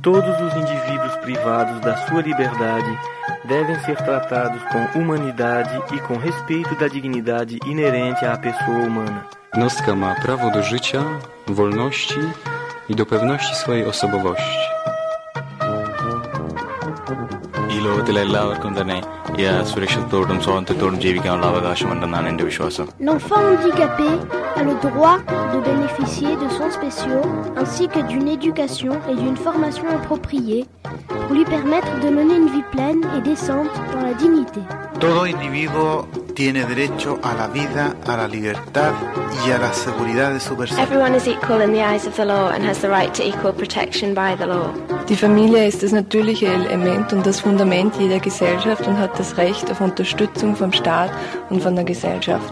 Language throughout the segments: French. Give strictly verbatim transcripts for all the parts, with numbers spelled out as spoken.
Todos os indivíduos privados da sua liberdade devem ser tratados com humanidade e com respeito da dignidade inerente à pessoa humana. Jednostka ma prawo do życia, wolności i do pewności swojej osobowości. ഈ ലോകത്തിലെ എല്ലാവർക്കും തന്നെ ഈ സുരക്ഷിതത്തോടും സ്വാതന്ത്ര്യത്തോടും ജീവിക്കാനുള്ള അവകാശമുണ്ടെന്നാണ് എൻ്റെ വിശ്വാസം. L'enfant handicapé a le droit de bénéficier de soins spéciaux ainsi que d'une éducation et d'une formation appropriée pour lui permettre de mener une vie pleine et décente dans la dignité. Todo individuo tiene derecho a la vida, a la libertad y a la seguridad de su persona. Everyone is equal in the eyes of the law and has the right to equal protection by the law. Die Familie ist das natürliche Element und das Fundament jeder Gesellschaft und hat das Recht auf Unterstützung vom Staat und von der Gesellschaft.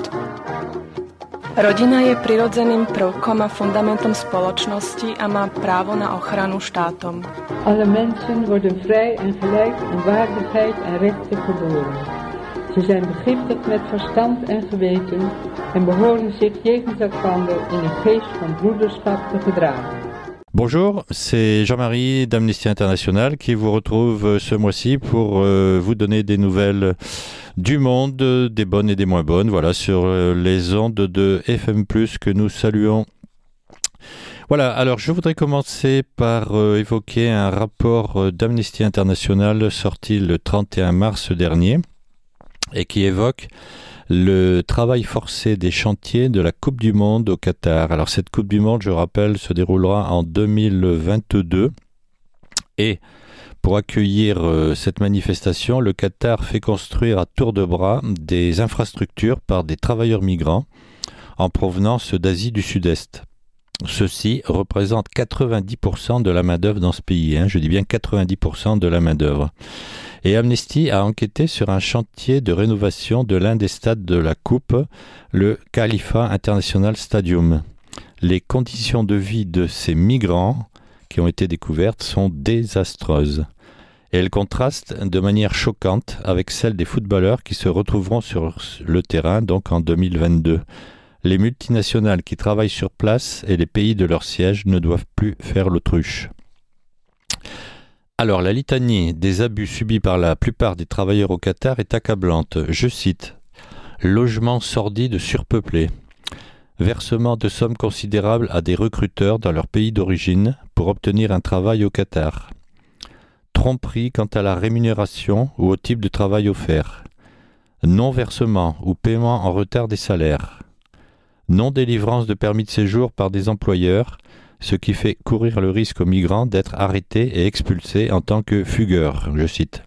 Rodina je prirodzeným prvkom a fundamentom spoločnosti a má právo na ochranu štátom. Alle mensen worden vrij en gelijk in waardigheid en rechten geboren. Ze zijn begiftigd met verstand en geweten en behoren zich jegens elkander in een geest van broederschap te gedragen. Bonjour, c'est Jean-Marie d'Amnesty International qui vous retrouve ce mois-ci pour euh, vous donner des nouvelles du monde, des bonnes et des moins bonnes, voilà, sur les ondes de F M plus, que nous saluons. Voilà, alors je voudrais commencer par euh, évoquer un rapport d'Amnesty International sorti le trente et un mars dernier et qui évoque le travail forcé des chantiers de la Coupe du Monde au Qatar. Alors cette Coupe du Monde, je rappelle, se déroulera en deux mille vingt-deux et pour accueillir euh, cette manifestation, le Qatar fait construire à tour de bras des infrastructures par des travailleurs migrants en provenance d'Asie du Sud-Est. Ceux-ci représentent quatre-vingt-dix pour cent de la main-d'œuvre dans ce pays, hein, je dis bien quatre-vingt-dix pour cent de la main-d'œuvre. Et Amnesty a enquêté sur un chantier de rénovation de l'un des stades de la Coupe, le Khalifa International Stadium. Les conditions de vie de ces migrants qui ont été découvertes sont désastreuses. Et elles contrastent de manière choquante avec celles des footballeurs qui se retrouveront sur le terrain donc en deux mille vingt-deux. Les multinationales qui travaillent sur place et les pays de leur siège ne doivent plus faire l'autruche. Alors, la litanie des abus subis par la plupart des travailleurs au Qatar est accablante. Je cite « Logements sordides surpeuplés, versement de sommes considérables à des recruteurs dans leur pays d'origine pour obtenir un travail au Qatar, tromperie quant à la rémunération ou au type de travail offert, non-versement ou paiement en retard des salaires, non-délivrance de permis de séjour par des employeurs, ce qui fait courir le risque aux migrants d'être arrêtés et expulsés en tant que fugueurs, je cite.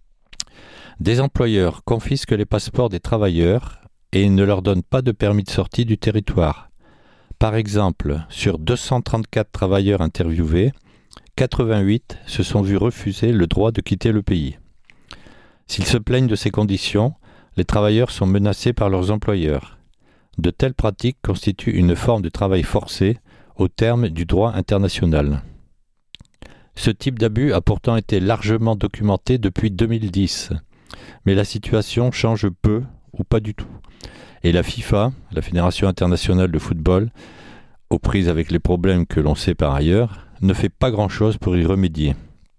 Des employeurs confisquent les passeports des travailleurs et ne leur donnent pas de permis de sortie du territoire. Par exemple, sur deux cent trente-quatre travailleurs interviewés, quatre-vingt-huit se sont vus refuser le droit de quitter le pays. S'ils se plaignent de ces conditions, les travailleurs sont menacés par leurs employeurs. De telles pratiques constituent une forme de travail forcé au terme du droit international. Ce type d'abus a pourtant été largement documenté depuis deux mille dix, mais la situation change peu ou pas du tout. Et la FIFA, la Fédération internationale de football, aux prises avec les problèmes que l'on sait par ailleurs, ne fait pas grand-chose pour y remédier.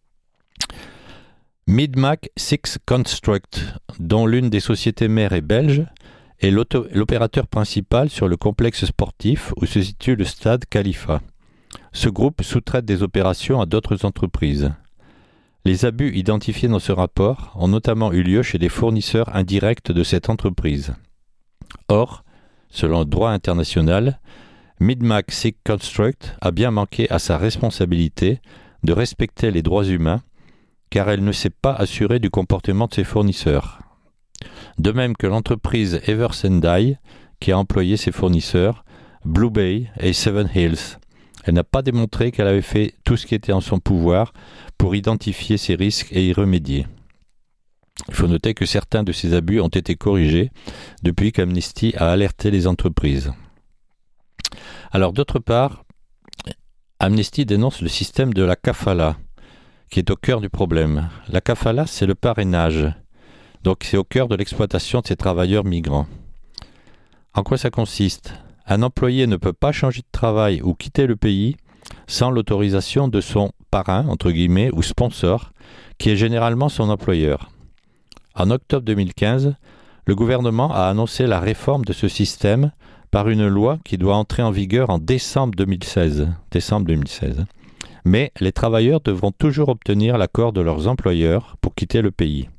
Midmac Six Construct, dont l'une des sociétés mères est belge, est l'opérateur principal sur le complexe sportif où se situe le stade Khalifa. Ce groupe sous-traite des opérations à d'autres entreprises. Les abus identifiés dans ce rapport ont notamment eu lieu chez des fournisseurs indirects de cette entreprise. Or, selon le droit international, Midmac Six Construct a bien manqué à sa responsabilité de respecter les droits humains car elle ne s'est pas assurée du comportement de ses fournisseurs. De même que l'entreprise Eversendai, qui a employé ses fournisseurs, Blue Bay et Seven Hills. Elle n'a pas démontré qu'elle avait fait tout ce qui était en son pouvoir pour identifier ces risques et y remédier. Il faut noter que certains de ces abus ont été corrigés depuis qu'Amnesty a alerté les entreprises. Alors d'autre part, Amnesty dénonce le système de la kafala, qui est au cœur du problème. La kafala, c'est le parrainage. Donc c'est au cœur de l'exploitation de ces travailleurs migrants. En quoi ça consiste ? Un employé ne peut pas changer de travail ou quitter le pays sans l'autorisation de son parrain, entre guillemets, ou sponsor, qui est généralement son employeur. En octobre deux mille quinze, le gouvernement a annoncé la réforme de ce système par une loi qui doit entrer en vigueur en décembre deux mille seize. Décembre deux mille seize. Mais les travailleurs devront toujours obtenir l'accord de leurs employeurs pour quitter le pays.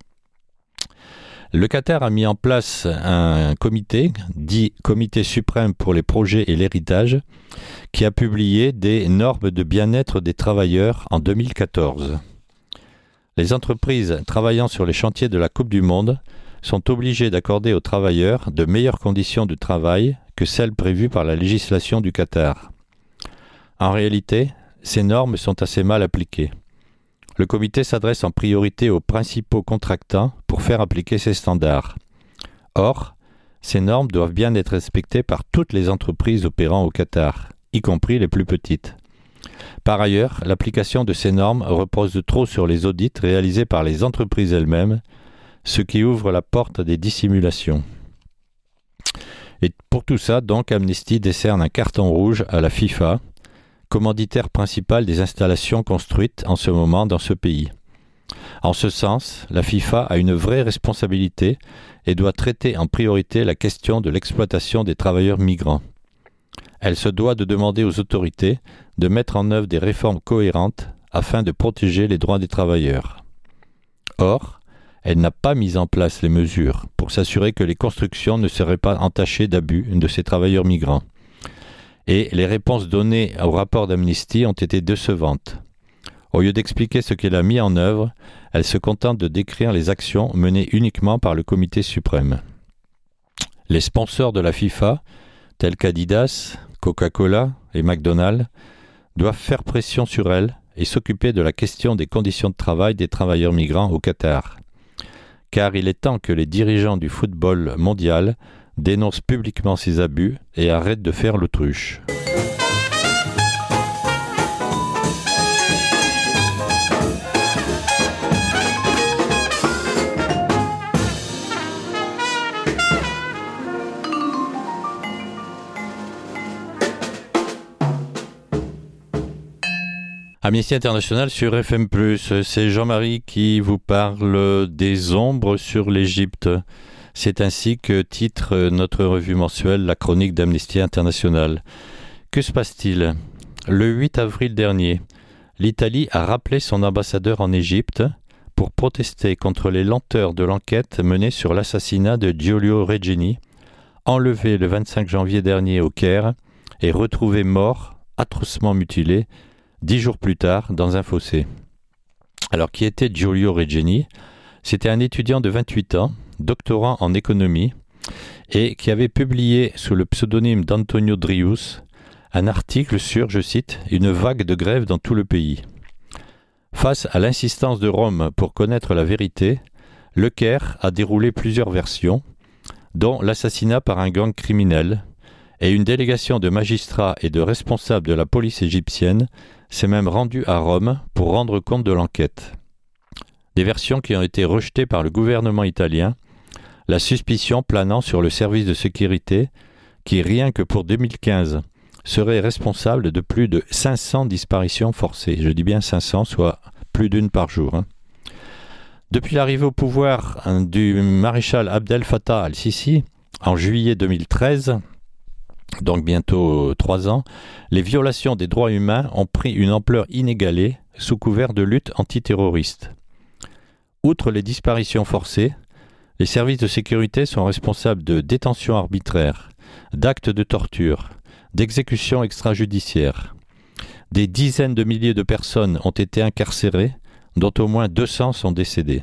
Le Qatar a mis en place un comité, dit Comité suprême pour les projets et l'héritage, qui a publié des normes de bien-être des travailleurs en deux mille quatorze. Les entreprises travaillant sur les chantiers de la Coupe du Monde sont obligées d'accorder aux travailleurs de meilleures conditions de travail que celles prévues par la législation du Qatar. En réalité, ces normes sont assez mal appliquées. Le comité s'adresse en priorité aux principaux contractants pour faire appliquer ces standards. Or, ces normes doivent bien être respectées par toutes les entreprises opérant au Qatar, y compris les plus petites. Par ailleurs, l'application de ces normes repose trop sur les audits réalisés par les entreprises elles-mêmes, ce qui ouvre la porte à des dissimulations. Et pour tout ça, donc, Amnesty décerne un carton rouge à la FIFA, commanditaire principal des installations construites en ce moment dans ce pays. En ce sens, la FIFA a une vraie responsabilité et doit traiter en priorité la question de l'exploitation des travailleurs migrants. Elle se doit de demander aux autorités de mettre en œuvre des réformes cohérentes afin de protéger les droits des travailleurs. Or, elle n'a pas mis en place les mesures pour s'assurer que les constructions ne seraient pas entachées d'abus de ces travailleurs migrants. Et les réponses données au rapport d'Amnesty ont été décevantes. Au lieu d'expliquer ce qu'elle a mis en œuvre, elle se contente de décrire les actions menées uniquement par le Comité suprême. Les sponsors de la FIFA, tels qu'Adidas, Coca-Cola et McDonald's, doivent faire pression sur elle et s'occuper de la question des conditions de travail des travailleurs migrants au Qatar. Car il est temps que les dirigeants du football mondial dénoncent publiquement ces abus et arrêtent de faire l'autruche. Amnesty International sur F M plus, c'est Jean-Marie qui vous parle des ombres sur l'Égypte. C'est ainsi que titre notre revue mensuelle, la chronique d'Amnesty International. Que se passe-t-il ? Le huit avril dernier, l'Italie a rappelé son ambassadeur en Égypte pour protester contre les lenteurs de l'enquête menée sur l'assassinat de Giulio Regeni, enlevé le vingt-cinq janvier dernier au Caire et retrouvé mort, atrocement mutilé, dix jours plus tard, dans un fossé. Alors, qui était Giulio Regeni ? C'était un étudiant de vingt-huit ans, doctorant en économie, et qui avait publié sous le pseudonyme d'Antonio Drius un article sur, je cite, « une vague de grève dans tout le pays ». Face à l'insistance de Rome pour connaître la vérité, le Caire a déroulé plusieurs versions, dont l'assassinat par un gang criminel, et une délégation de magistrats et de responsables de la police égyptienne s'est même rendue à Rome pour rendre compte de l'enquête. Des versions qui ont été rejetées par le gouvernement italien, la suspicion planant sur le service de sécurité qui, rien que pour deux mille quinze, serait responsable de plus de cinq cents disparitions forcées. Je dis bien cinq cents, soit plus d'une par jour. Hein. Depuis l'arrivée au pouvoir hein, du maréchal Abdel Fattah al-Sisi, en juillet deux mille treize, donc bientôt trois ans, les violations des droits humains ont pris une ampleur inégalée sous couvert de lutte antiterroriste. Outre les disparitions forcées, les services de sécurité sont responsables de détentions arbitraires, d'actes de torture, d'exécutions extrajudiciaires. Des dizaines de milliers de personnes ont été incarcérées, dont au moins deux cents sont décédées.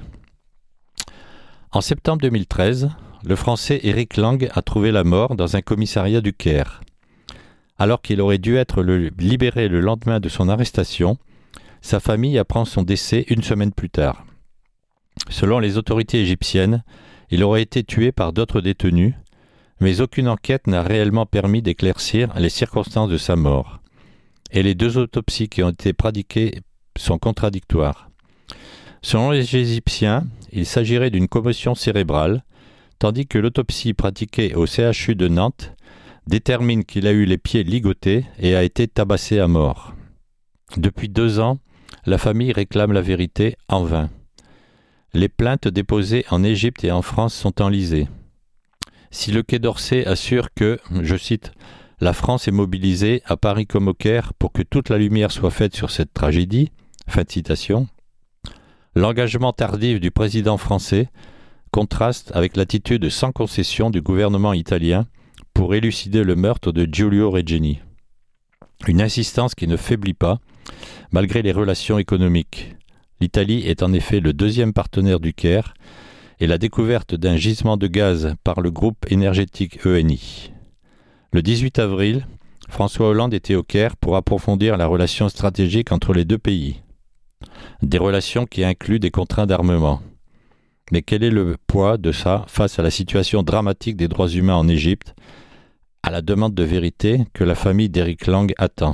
En septembre deux mille treize, le Français Éric Lang a trouvé la mort dans un commissariat du Caire. Alors qu'il aurait dû être le, libéré le lendemain de son arrestation, sa famille apprend son décès une semaine plus tard. Selon les autorités égyptiennes, il aurait été tué par d'autres détenus, mais aucune enquête n'a réellement permis d'éclaircir les circonstances de sa mort. Et les deux autopsies qui ont été pratiquées sont contradictoires. Selon les Égyptiens, il s'agirait d'une commotion cérébrale, tandis que l'autopsie pratiquée au C H U de Nantes détermine qu'il a eu les pieds ligotés et a été tabassé à mort. Depuis deux ans, la famille réclame la vérité en vain. Les plaintes déposées en Égypte et en France sont enlisées. Si le Quai d'Orsay assure que, je cite, « La France est mobilisée, à Paris comme au Caire, pour que toute la lumière soit faite sur cette tragédie », fin de citation, l'engagement tardif du président français contraste avec l'attitude sans concession du gouvernement italien pour élucider le meurtre de Giulio Regeni. Une insistance qui ne faiblit pas, malgré les relations économiques. L'Italie est en effet le deuxième partenaire du Caire et la découverte d'un gisement de gaz par le groupe énergétique E N I. Le dix-huit avril, François Hollande était au Caire pour approfondir la relation stratégique entre les deux pays. Des relations qui incluent des contrats d'armement. Mais quel est le poids de ça face à la situation dramatique des droits humains en Égypte, à la demande de vérité que la famille d'Eric Lang attend?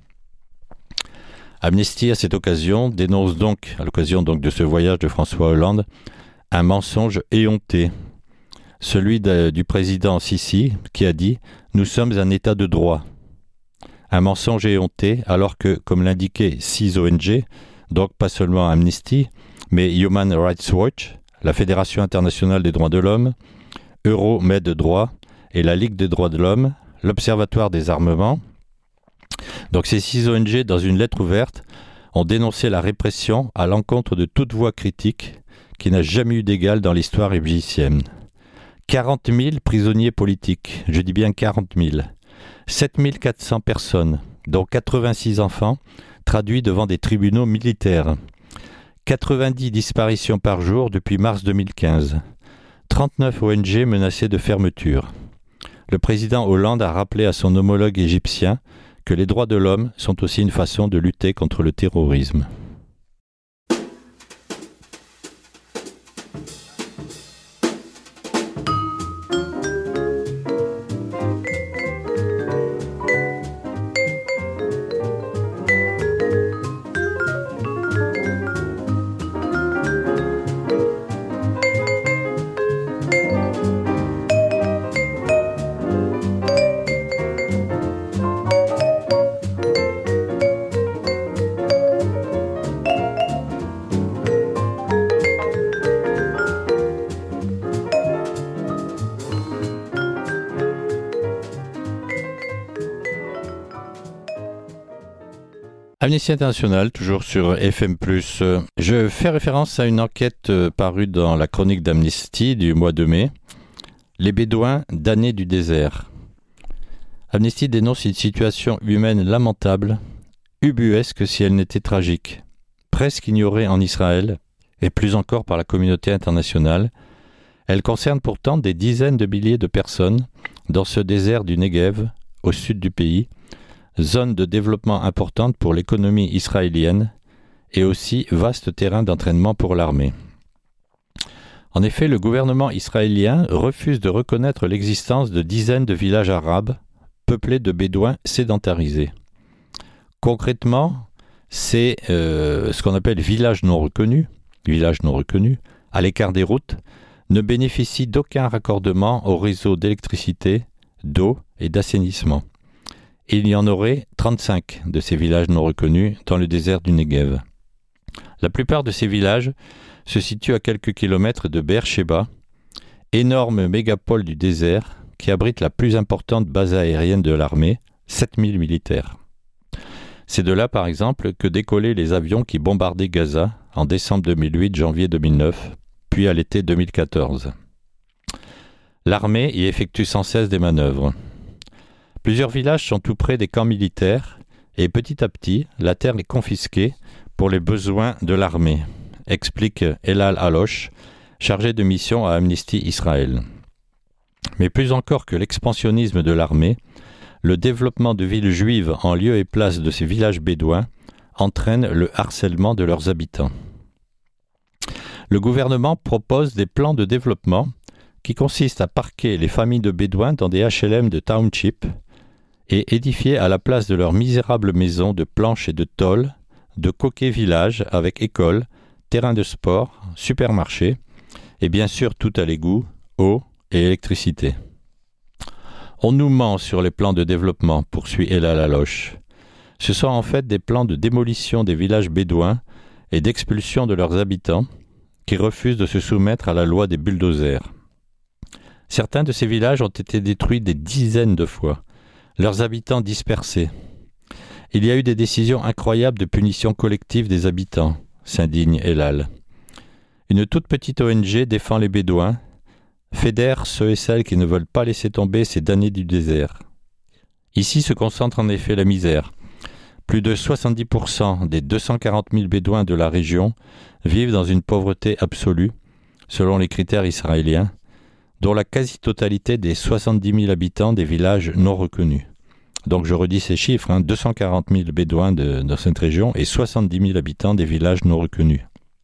Amnesty, à cette occasion, dénonce donc, à l'occasion donc de ce voyage de François Hollande, un mensonge éhonté, celui de, du président Sisi, qui a dit « Nous sommes un État de droit ». Un mensonge éhonté, alors que, comme l'indiquaient six O N G, donc pas seulement Amnesty, mais Human Rights Watch, la Fédération internationale des droits de l'homme, Euromed Droit et la Ligue des droits de l'homme, l'Observatoire des armements. Donc ces six O N G, dans une lettre ouverte, ont dénoncé la répression à l'encontre de toute voix critique qui n'a jamais eu d'égal dans l'histoire égyptienne. quarante mille prisonniers politiques, je dis bien quarante mille. sept mille quatre cents personnes, dont quatre-vingt-six enfants, traduits devant des tribunaux militaires. quatre-vingt-dix disparitions par jour depuis mars deux mille quinze. trente-neuf O N G menacées de fermeture. Le président Hollande a rappelé à son homologue égyptien que les droits de l'homme sont aussi une façon de lutter contre le terrorisme. Amnesty International, toujours sur F M plus. Je fais référence à une enquête parue dans la chronique d'Amnesty du mois de mai. Les Bédouins damnés du désert. Amnesty dénonce une situation humaine lamentable, ubuesque si elle n'était tragique, presque ignorée en Israël, et plus encore par la communauté internationale. Elle concerne pourtant des dizaines de milliers de personnes dans ce désert du Negev, au sud du pays, zone de développement importante pour l'économie israélienne et aussi vaste terrain d'entraînement pour l'armée. En effet, le gouvernement israélien refuse de reconnaître l'existence de dizaines de villages arabes peuplés de bédouins sédentarisés. Concrètement, c'est euh, ce qu'on appelle villages non reconnus, villages non reconnus, à l'écart des routes, ne bénéficient d'aucun raccordement au réseau d'électricité, d'eau et d'assainissement. Il y en aurait trente-cinq de ces villages non reconnus dans le désert du Negev. La plupart de ces villages se situent à quelques kilomètres de Beersheba, énorme mégapole du désert qui abrite la plus importante base aérienne de l'armée, sept mille militaires. C'est de là, par exemple, que décollaient les avions qui bombardaient Gaza en décembre deux mille huit, janvier deux mille neuf, puis à l'été deux mille quatorze. L'armée y effectue sans cesse des manœuvres. Plusieurs villages sont tout près des camps militaires et petit à petit, la terre est confisquée pour les besoins de l'armée, explique Elal Alosh, chargé de mission à Amnesty Israël. Mais plus encore que l'expansionnisme de l'armée, le développement de villes juives en lieu et place de ces villages bédouins entraîne le harcèlement de leurs habitants. Le gouvernement propose des plans de développement qui consistent à parquer les familles de bédouins dans des H L M de township et édifier à la place de leurs misérables maisons de planches et de tôles, de coquets villages avec écoles, terrains de sport, supermarchés et bien sûr tout à l'égout, eau et électricité. On nous ment sur les plans de développement, poursuit Elal Alosh. Ce sont en fait des plans de démolition des villages bédouins et d'expulsion de leurs habitants qui refusent de se soumettre à la loi des bulldozers. Certains de ces villages ont été détruits des dizaines de fois, leurs habitants dispersés. Il y a eu des décisions incroyables de punition collective des habitants, s'indigne Elal. Une toute petite O N G défend les Bédouins, fédère ceux et celles qui ne veulent pas laisser tomber ces damnés du désert. Ici se concentre en effet la misère. Plus de soixante-dix pour cent des deux cent quarante mille Bédouins de la région vivent dans une pauvreté absolue, selon les critères israéliens, dont la quasi-totalité des soixante-dix mille habitants des villages non reconnus. Donc je redis ces chiffres, hein, deux cent quarante mille Bédouins de, dans cette région et soixante-dix mille habitants des villages non reconnus.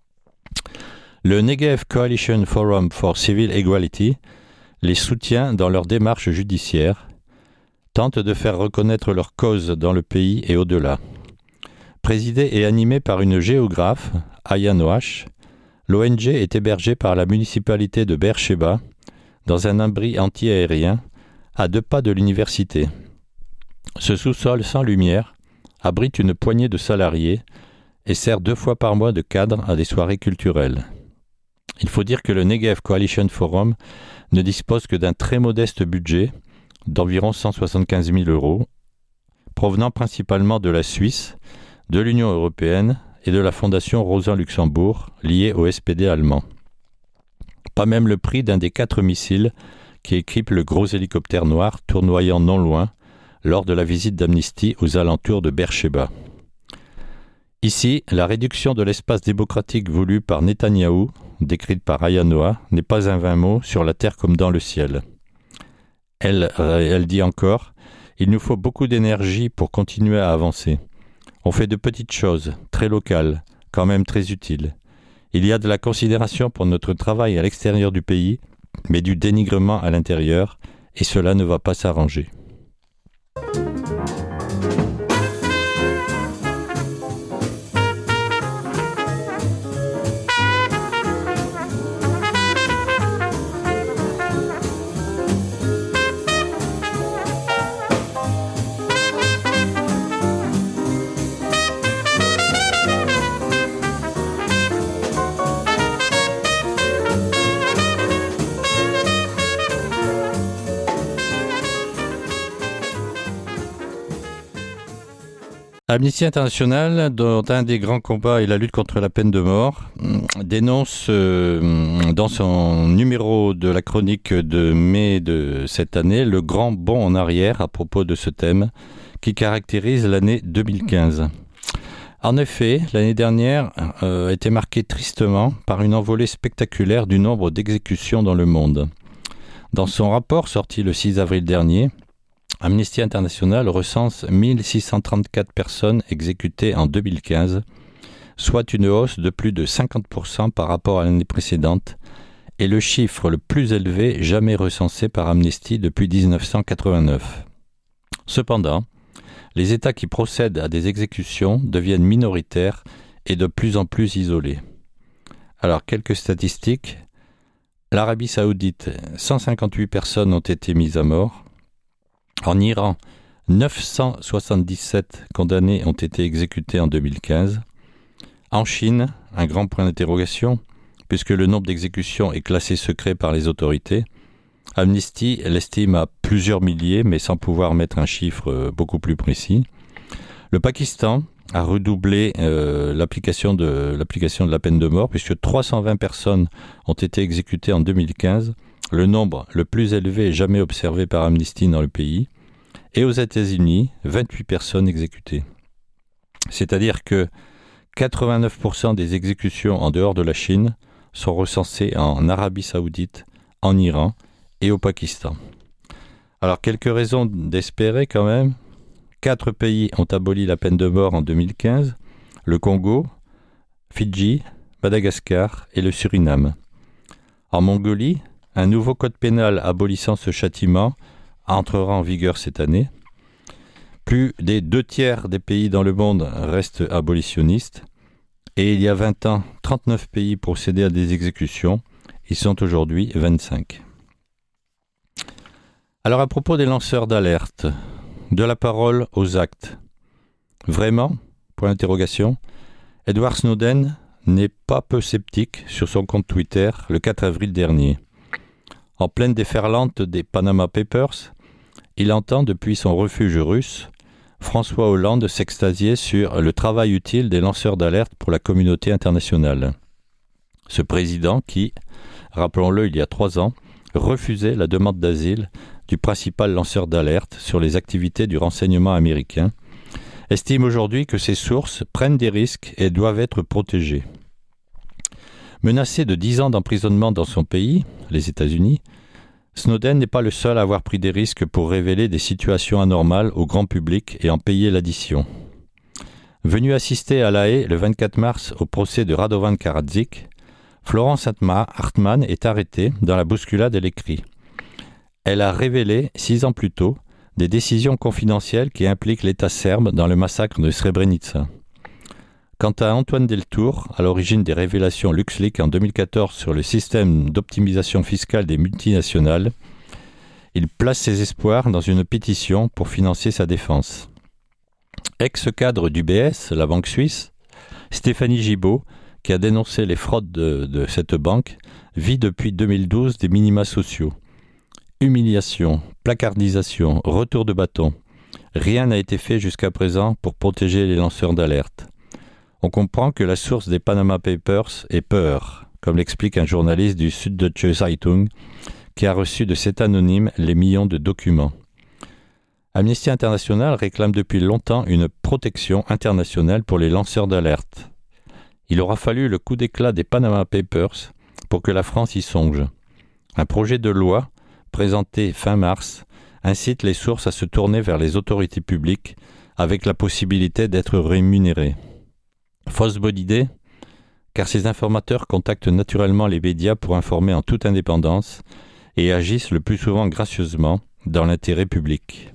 Le Negev Coalition Forum for Civil Equality les soutient dans leur démarche judiciaire, tente de faire reconnaître leur cause dans le pays et au-delà. Présidée et animée par une géographe, Aya Noash, l'O N G est hébergée par la municipalité de Beersheba, dans un abri anti-aérien, à deux pas de l'université. Ce sous-sol sans lumière abrite une poignée de salariés et sert deux fois par mois de cadre à des soirées culturelles. Il faut dire que le Negev Coalition Forum ne dispose que d'un très modeste budget d'environ cent soixante-quinze mille euros, provenant principalement de la Suisse, de l'Union européenne et de la Fondation Rosa Luxembourg, liée au S P D allemand. Pas même le prix d'un des quatre missiles qui équipent le gros hélicoptère noir tournoyant non loin lors de la visite d'Amnesty aux alentours de Beersheba. Ici, la réduction de l'espace démocratique voulue par Netanyahou, décrite par Aya Noah, n'est pas un vain mot sur la terre comme dans le ciel. Elle, elle dit encore « Il nous faut beaucoup d'énergie pour continuer à avancer. On fait de petites choses, très locales, quand même très utiles. Il y a de la considération pour notre travail à l'extérieur du pays, mais du dénigrement à l'intérieur, et cela ne va pas s'arranger. » Amnesty International, dont un des grands combats est la lutte contre la peine de mort, dénonce euh, dans son numéro de la chronique de mai de cette année le grand bond en arrière à propos de ce thème qui caractérise l'année deux mille quinze. En effet, l'année dernière euh, a été marquée tristement par une envolée spectaculaire du nombre d'exécutions dans le monde. Dans son rapport sorti le six avril dernier, Amnesty International recense mille six cent trente-quatre personnes exécutées en deux mille quinze, soit une hausse de plus de cinquante pour cent par rapport à l'année précédente, et le chiffre le plus élevé jamais recensé par Amnesty depuis dix-neuf cent quatre-vingt-neuf. Cependant, les États qui procèdent à des exécutions deviennent minoritaires et de plus en plus isolés. Alors, quelques statistiques. L'Arabie Saoudite, cent cinquante-huit personnes ont été mises à mort. En Iran, neuf cent soixante-dix-sept condamnés ont été exécutés en deux mille quinze. En Chine, un grand point d'interrogation, puisque le nombre d'exécutions est classé secret par les autorités. Amnesty l'estime à plusieurs milliers, mais sans pouvoir mettre un chiffre beaucoup plus précis. Le Pakistan a redoublé euh, l'application de, l'application de la peine de mort, puisque trois cent vingt personnes ont été exécutées en deux mille quinze, le nombre le plus élevé jamais observé par Amnesty dans le pays, et aux États-Unis, vingt-huit personnes exécutées. C'est-à-dire que quatre-vingt-neuf pour cent des exécutions en dehors de la Chine sont recensées en Arabie Saoudite, en Iran et au Pakistan. Alors, quelques raisons d'espérer quand même. Quatre pays ont aboli la peine de mort en deux mille quinze, le Congo, Fidji, Madagascar et le Suriname. En Mongolie, un nouveau code pénal abolissant ce châtiment entrera en vigueur cette année. Plus des deux tiers des pays dans le monde restent abolitionnistes. Et il y a vingt ans, trente-neuf pays procédaient à des exécutions. Ils sont aujourd'hui vingt-cinq. Alors à propos des lanceurs d'alerte, de la parole aux actes. Vraiment ? Point d'interrogation. Edward Snowden n'est pas peu sceptique sur son compte Twitter le quatre avril dernier. En pleine déferlante des Panama Papers, il entend depuis son refuge russe François Hollande s'extasier sur le travail utile des lanceurs d'alerte pour la communauté internationale. Ce président qui, rappelons-le il y a trois ans, refusait la demande d'asile du principal lanceur d'alerte sur les activités du renseignement américain, estime aujourd'hui que ces sources prennent des risques et doivent être protégées. Menacé de dix ans d'emprisonnement dans son pays, les États-Unis, Snowden n'est pas le seul à avoir pris des risques pour révéler des situations anormales au grand public et en payer l'addition. Venue assister à La Haye le vingt-quatre mars au procès de Radovan Karadzic, Florence Hartmann est arrêtée dans la bousculade elle écrit. Elle a révélé, six ans plus tôt, des décisions confidentielles qui impliquent l'État serbe dans le massacre de Srebrenica. Quant à Antoine Deltour, à l'origine des révélations LuxLeaks en deux mille quatorze sur le système d'optimisation fiscale des multinationales, il place ses espoirs dans une pétition pour financer sa défense. Ex-cadre d'U B S, la banque suisse, Stéphanie Gibault, qui a dénoncé les fraudes de, de cette banque, vit depuis deux mille douze des minima sociaux. Humiliation, placardisation, retour de bâton. Rien n'a été fait jusqu'à présent pour protéger les lanceurs d'alerte. On comprend que la source des Panama Papers est peur, comme l'explique un journaliste du Süddeutsche Zeitung, qui a reçu de cet anonyme les millions de documents. Amnesty International réclame depuis longtemps une protection internationale pour les lanceurs d'alerte. Il aura fallu le coup d'éclat des Panama Papers pour que la France y songe. Un projet de loi, présenté fin mars, incite les sources à se tourner vers les autorités publiques avec la possibilité d'être rémunérés. Fausse bonne idée, car ces informateurs contactent naturellement les médias pour informer en toute indépendance et agissent le plus souvent gracieusement dans l'intérêt public.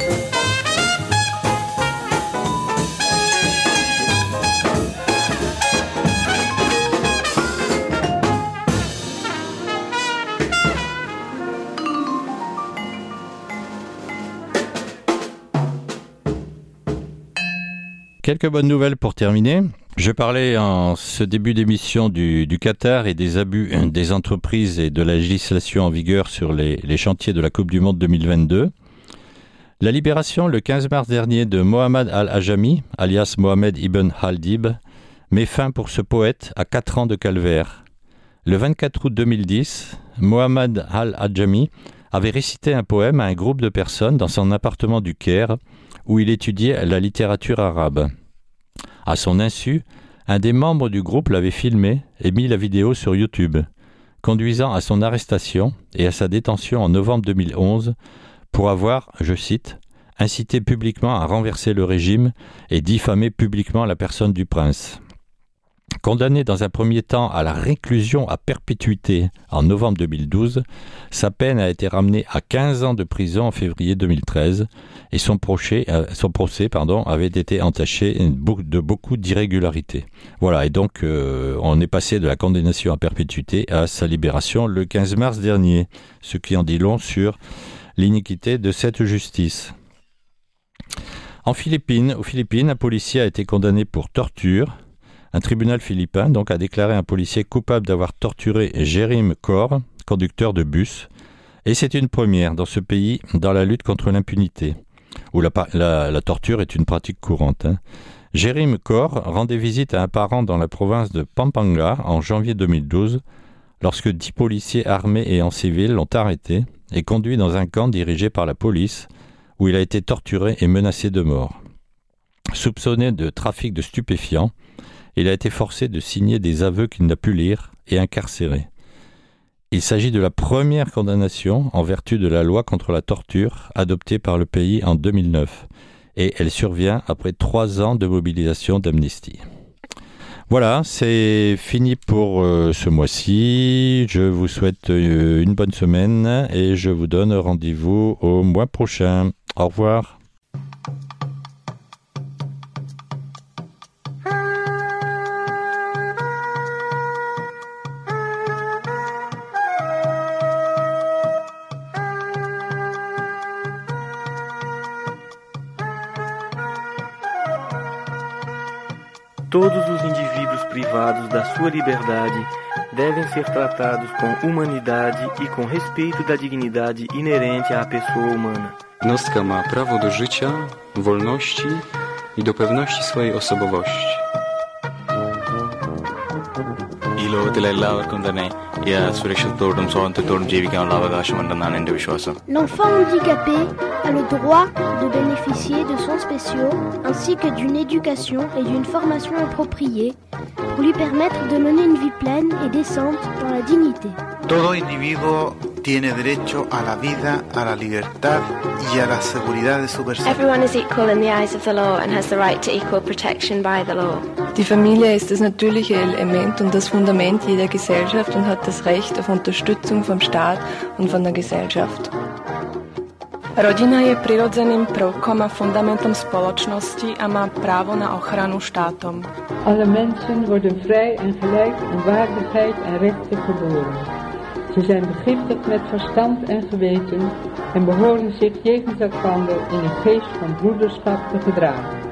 Quelques bonnes nouvelles pour terminer. Je parlais en ce début d'émission du, du Qatar et des abus des entreprises et de la législation en vigueur sur les, les chantiers de la Coupe du Monde deux mille vingt-deux. La libération le quinze mars dernier de Mohamed Al-Ajami, alias Mohamed Ibn Haldib, met fin pour ce poète à quatre ans de calvaire. Le vingt-quatre août deux mille dix, Mohamed Al-Ajami avait récité un poème à un groupe de personnes dans son appartement du Caire, où il étudiait la littérature arabe. À son insu, un des membres du groupe l'avait filmé et mis la vidéo sur YouTube, conduisant à son arrestation et à sa détention en novembre deux mille onze pour avoir, je cite, « incité publiquement à renverser le régime et diffamé publiquement la personne du prince ». Condamné dans un premier temps à la réclusion à perpétuité en novembre deux mille douze, sa peine a été ramenée à quinze ans de prison en février deux mille treize et son procès, euh, son procès pardon, avait été entaché de beaucoup d'irrégularités. Voilà, et donc euh, on est passé de la condamnation à perpétuité à sa libération le quinze mars dernier, ce qui en dit long sur l'iniquité de cette justice. En Philippines, aux Philippines, un policier a été condamné pour torture. Un tribunal philippin donc a déclaré un policier coupable d'avoir torturé Jérim Kaur, conducteur de bus. Et c'est une première dans ce pays dans la lutte contre l'impunité, où la, la, la torture est une pratique courante. Hein. Jérim Kaur rendait visite à un parent dans la province de Pampanga en janvier deux mille douze, lorsque dix policiers armés et en civil l'ont arrêté et conduit dans un camp dirigé par la police, où il a été torturé et menacé de mort. Soupçonné de trafic de stupéfiants, il a été forcé de signer des aveux qu'il n'a pu lire et incarcéré. Il s'agit de la première condamnation en vertu de la loi contre la torture adoptée par le pays en deux mille neuf et elle survient après trois ans de mobilisation d'Amnesty. Voilà, c'est fini pour euh, ce mois-ci. Je vous souhaite euh, une bonne semaine et je vous donne rendez-vous au mois prochain. Au revoir. Todos os indivíduos privados da sua liberdade devem ser tratados com humanidade i com respeito da dignidade inerente à pessoa humana. Jednostka ma prawo do życia, wolności i do pewności swojej osobowości. ഈ ലോകത്തിലെ എല്ലാവർക്കും തന്നെ ഈ സുരക്ഷിതത്തോടും സ്വാതന്ത്ര്യത്തോടും ജീവിക്കാനുള്ള അവകാശമുണ്ടെന്നാണ് എൻ്റെ വിശ്വാസം. L'enfant handicapé a le droit de bénéficier de soins spéciaux ainsi que d'une éducation et d'une formation appropriée pour lui permettre de mener une vie pleine et décente dans la dignité. Todo individuo tiene derecho a la vida, a la libertad y a la seguridad de su persona. Everyone is equal in the eyes of the law and has the right to equal protection by the law. Die Familie ist das natürliche Element und das Fundament jeder Gesellschaft und hat das Recht auf Unterstützung vom Staat und von der Gesellschaft. Rodina je prirodzeným prvkom a fundamentom spoločnosti a má právo na ochranu štátom. Alle mensen worden vrij en gelijk in waardigheid en rechten geboren. Ze zijn begiftigd met verstand en geweten en behoren zich jegens elkander in een geest van broederschap te gedragen.